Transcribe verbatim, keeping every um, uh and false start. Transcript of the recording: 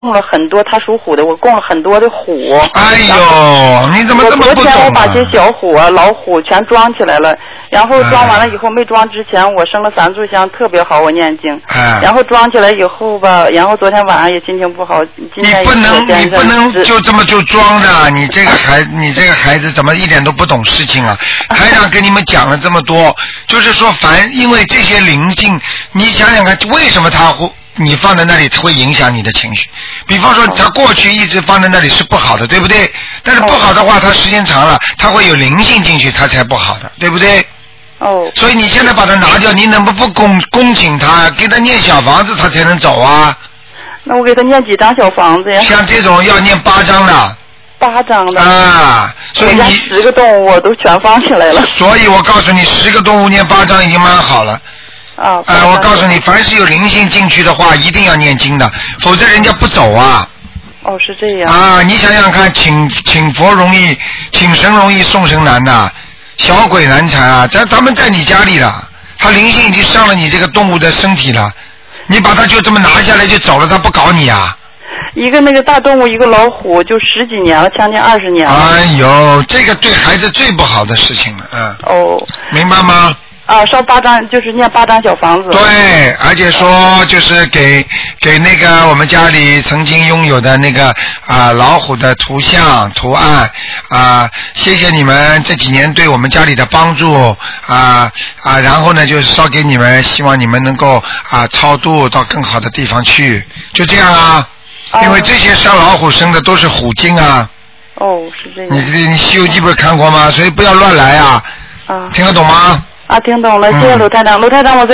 供了很多，他属虎的，我供了很多的虎。 哎呦，你怎么这么不懂啊？ 昨天我把这小虎啊、老虎全装起来了，然后装完了以后，没装之前我生了三炷香，特别好，我念经。 哎。 然后装起来以后吧，然后昨天晚上也心情不好，今天你不能，你不能就这么就装的，你这个孩，你这个孩子怎么一点都不懂事情啊？台长跟你们讲了这么多，就是说凡因为这些灵性，你想想看，为什么他会？你放在那里会影响你的情绪，比方说他过去一直放在那里是不好的，对不对？但是不好的话，他时间长了，他会有灵性进去，他才不好的，对不对？ 哦。 所以你现在把它拿掉，你能不不恭恭请他，给他念小房子，他才能走啊？ 那我给他念几张小房子呀？ 像这种要念八张的。 八张的。 啊，所以你十个动物我都全放起来了。 所以我告诉你，十个动物念八张已经蛮好了。 啊， 呃，我告诉你，凡是有灵性进去的话，一定要念经的，否则人家不走啊。 哦，是这样。 啊，你想想看，请请佛容易，请神容易送神难呐，小鬼难缠啊！这他们在你家里了，他灵性已经上了你这个动物的身体了，你把它就这么拿下来就走了，他不搞你啊？ 一个那个大动物，一个老虎，就十几年了，将近二十年了。 哎呦，这个对孩子最不好的事情了，嗯。 哦。 明白吗？ 啊，烧八张就是念八张小房子。 对，而且说就是给给那个我们家里曾经拥有的那个啊老虎的图像图案啊，谢谢你们这几年对我们家里的帮助啊啊，然后呢就是烧给你们，希望你们能够啊超度到更好的地方去，就这样啊。因为这些伤老虎生的都是虎精啊。 哦，是这样。 你你《西游记》不是看过吗？所以不要乱来啊。 啊。 听得懂吗？ 啊，听懂了，谢谢卢台长，卢台长，我